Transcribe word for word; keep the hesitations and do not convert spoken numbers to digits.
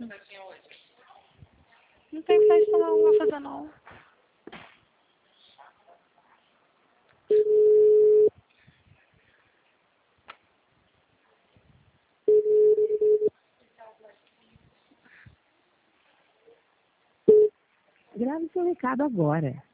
Não tem festa não, não vou fazer não. Grave seu recado agora.